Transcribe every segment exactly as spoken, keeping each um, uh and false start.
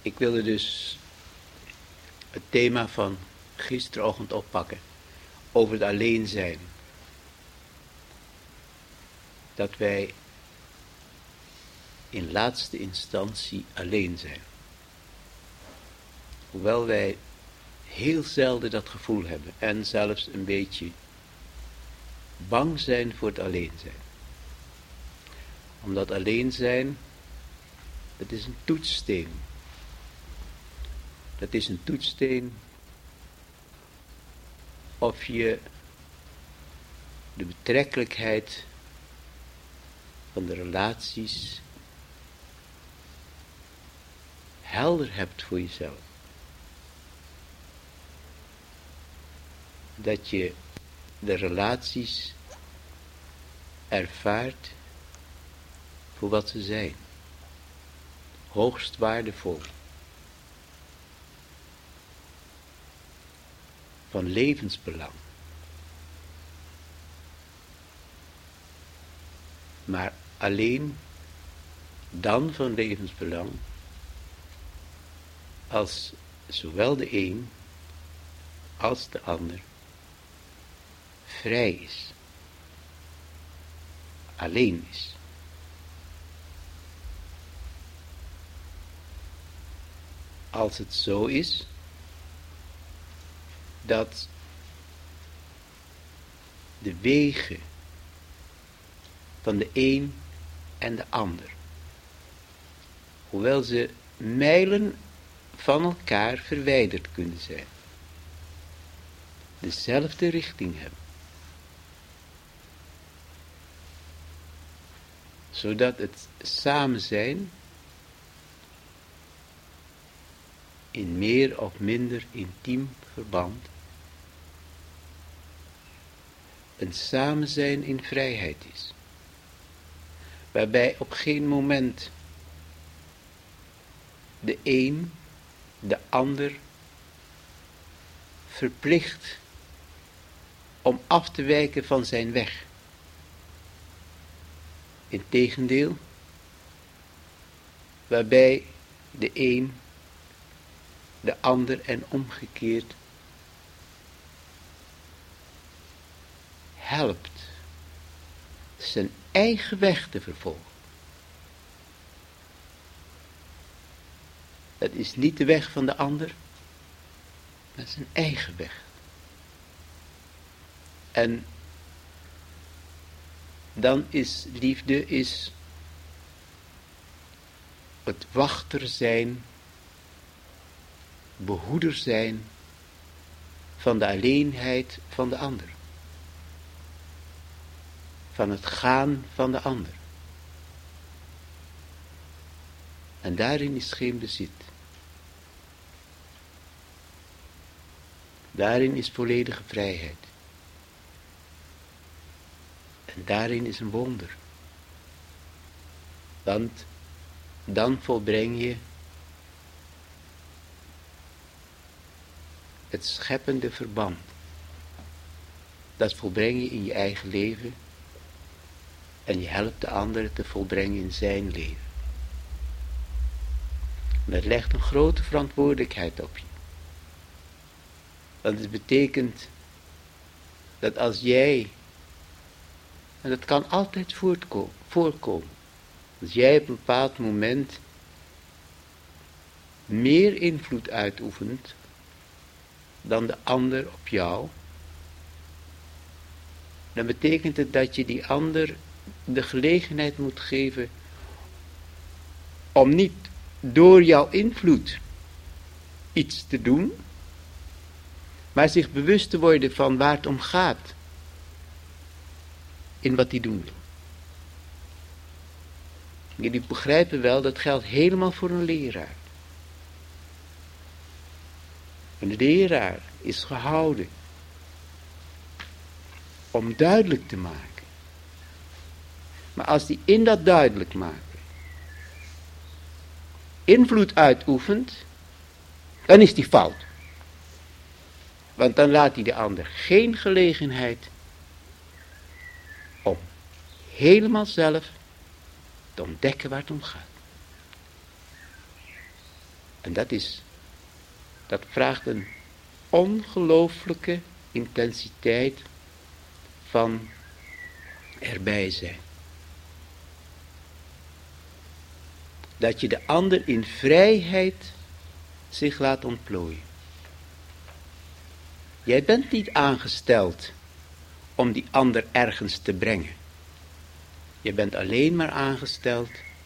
Ik wilde dus het thema van gisterochtend oppakken. Over het alleen zijn. Dat wij in laatste instantie alleen zijn. Hoewel wij heel zelden dat gevoel hebben. En zelfs een beetje bang zijn voor het alleen zijn. Omdat alleen zijn, het is een toetssteen. Dat is een toetssteen of je de betrekkelijkheid van de relaties helder hebt voor jezelf. Dat je de relaties ervaart voor wat ze zijn. Hoogst waardevol. Van levensbelang. Maar alleen dan van levensbelang als zowel de een als de ander vrij is. Alleen is. Als het zo is dat de wegen van de een en de ander, hoewel ze mijlen van elkaar verwijderd kunnen zijn, dezelfde richting hebben. Zodat het samen zijn in meer of minder intiem verband een samenzijn in vrijheid is. Waarbij op geen moment de een de ander verplicht om af te wijken van zijn weg. Integendeel, waarbij de een de ander en omgekeerd helpt zijn eigen weg te vervolgen. Dat is niet de weg van de ander, maar zijn eigen weg. En dan is liefde is het wachter zijn, behoeder zijn van de alleenheid van de ander. Van het gaan van de ander. En daarin is geen bezit. Daarin is volledige vrijheid. En daarin is een wonder. Want dan volbreng je het scheppende verband. Dat volbreng je in je eigen leven. En je helpt de anderen te volbrengen in zijn leven. En dat legt een grote verantwoordelijkheid op je. Want het betekent dat als jij, en dat kan altijd voorkomen, als jij op een bepaald moment meer invloed uitoefent dan de ander op jou, dan betekent het dat je die ander de gelegenheid moet geven om niet door jouw invloed iets te doen, maar zich bewust te worden van waar het om gaat in wat hij doen wil. Jullie begrijpen wel, dat geldt helemaal voor een leraar. Een leraar is gehouden om duidelijk te maken. Maar als hij in dat duidelijk maken invloed uitoefent, dan is die fout. Want dan laat hij de ander geen gelegenheid om helemaal zelf te ontdekken waar het om gaat. En dat is, dat vraagt een ongelooflijke intensiteit van erbij zijn. Dat je de ander in vrijheid zich laat ontplooien. Jij bent niet aangesteld om die ander ergens te brengen. Je bent alleen maar aangesteld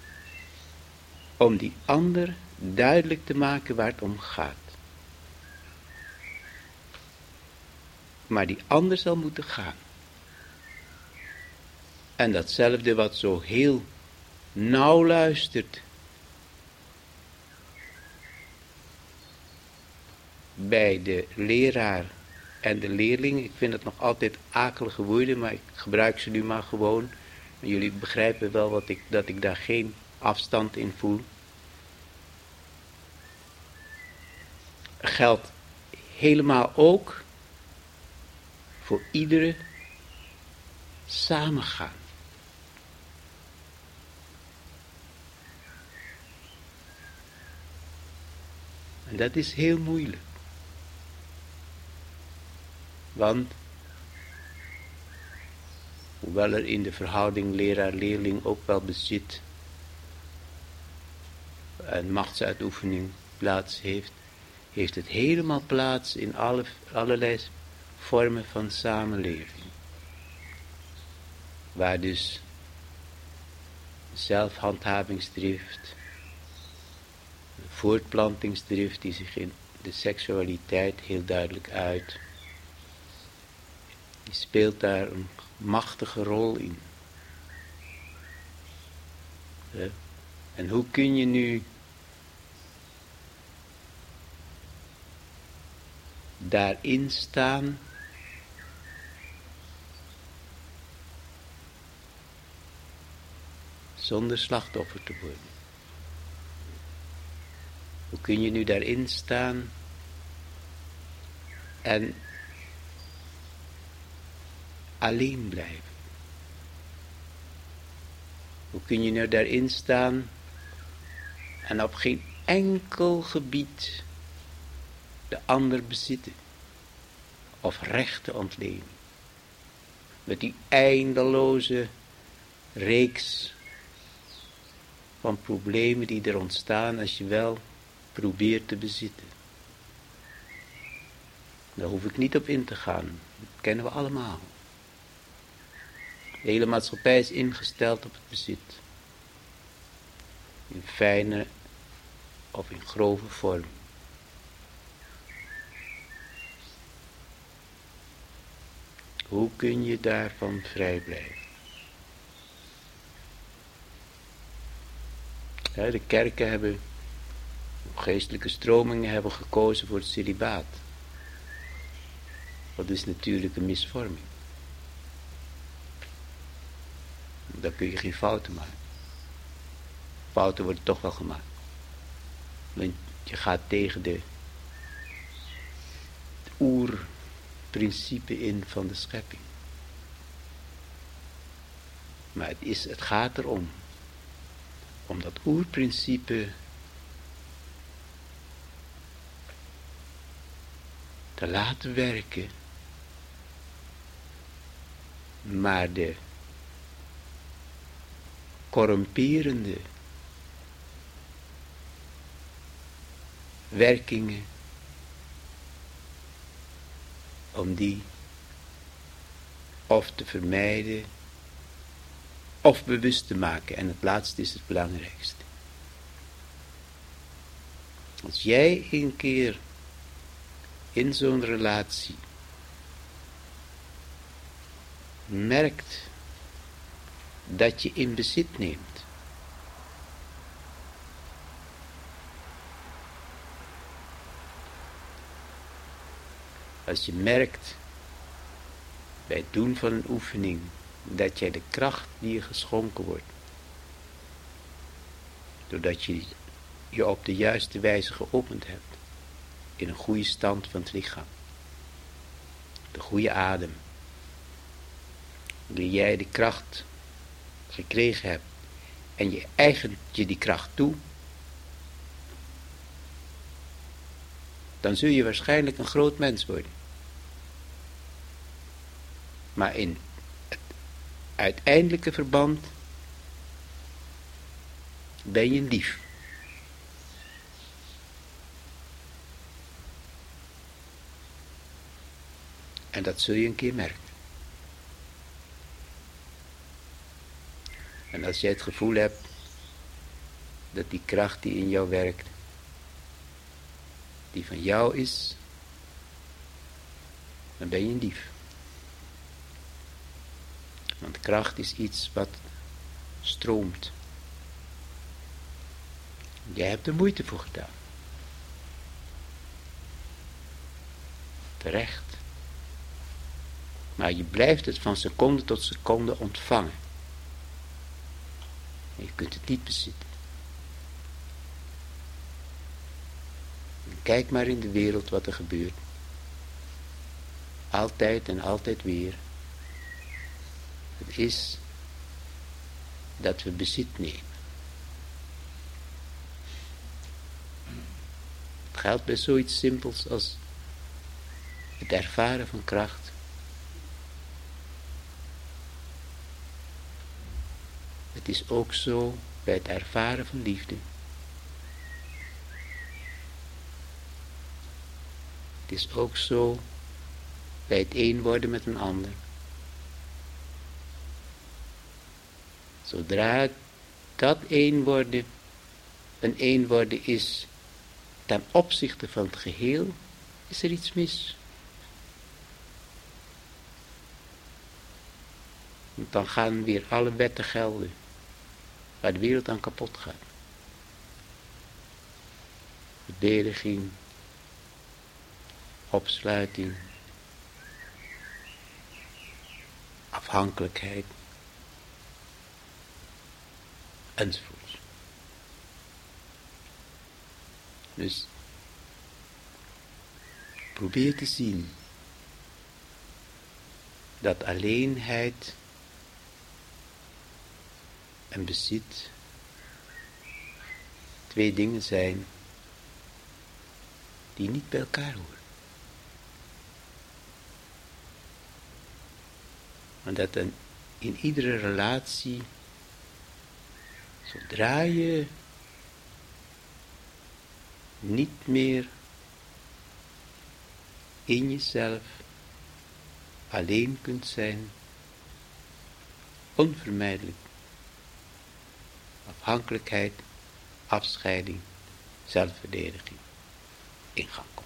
om die ander duidelijk te maken waar het om gaat. Maar die ander zal moeten gaan. En datzelfde wat zo heel nauw luistert bij de leraar en de leerling. Ik vind het nog altijd akelige woorden, maar ik gebruik ze nu maar gewoon. Jullie begrijpen wel wat ik, dat ik daar geen afstand in voel. Geldt helemaal ook voor iedere samengaan. En dat is heel moeilijk. Want, hoewel er in de verhouding leraar-leerling ook wel bezit en machtsuitoefening plaats heeft, heeft het helemaal plaats in alle, allerlei vormen van samenleving. Waar dus zelfhandhavingsdrift, voortplantingsdrift die zich in de seksualiteit heel duidelijk uit, die speelt daar een machtige rol in. En hoe kun je nu daarin staan zonder slachtoffer te worden? Hoe kun je nu daarin staan en alleen blijven? Hoe kun je nu daarin staan en op geen enkel gebied de ander bezitten of rechten ontlenen? Met die eindeloze reeks van problemen die er ontstaan als je wel probeert te bezitten. Daar hoef ik niet op in te gaan. Dat kennen we allemaal. De hele maatschappij is ingesteld op het bezit. In fijne of in grove vorm. Hoe kun je daarvan vrij blijven? Ja, de kerken hebben, geestelijke stromingen hebben gekozen voor het celibaat. Dat is natuurlijk een misvorming. Daar kun je geen fouten maken. Fouten worden toch wel gemaakt. Want je gaat tegen de het oerprincipe in van de schepping. Maar het, is, het gaat erom. Om dat oerprincipe te laten werken. Maar de corrumperende werkingen, om die of te vermijden of bewust te maken. En het laatste is het belangrijkste. Als jij een keer in zo'n relatie merkt dat je in bezit neemt, als je merkt bij het doen van een oefening dat jij de kracht die je geschonken wordt, doordat je je op de juiste wijze geopend hebt in een goede stand van het lichaam, de goede adem, wanneer jij de kracht gekregen hebt en je eigent je die kracht toe, dan zul je waarschijnlijk een groot mens worden. Maar in het uiteindelijke verband ben je lief. En dat zul je een keer merken. En als jij het gevoel hebt dat die kracht die in jou werkt, die van jou is, dan ben je een dief. Want kracht is iets wat stroomt. Jij hebt er moeite voor gedaan. Terecht. Maar je blijft het van seconde tot seconde ontvangen. En je kunt het niet bezitten. En kijk maar in de wereld wat er gebeurt. Altijd en altijd weer. Het is dat we bezit nemen. Het geldt bij zoiets simpels als het ervaren van kracht. Het is ook zo bij het ervaren van liefde. Het is ook zo bij het één worden met een ander. Zodra dat één worden een één worden is ten opzichte van het geheel, is er iets mis. Want dan gaan weer alle wetten gelden, waar de wereld aan kapot gaat. Verdediging, opsluiting, afhankelijkheid, enzovoorts. Dus probeer te zien dat alleenheid en bezit twee dingen zijn die niet bij elkaar horen. Maar dat dan in iedere relatie, zodra je niet meer in jezelf alleen kunt zijn, onvermijdelijk afhankelijkheid, afscheiding, zelfverdediging, ingang.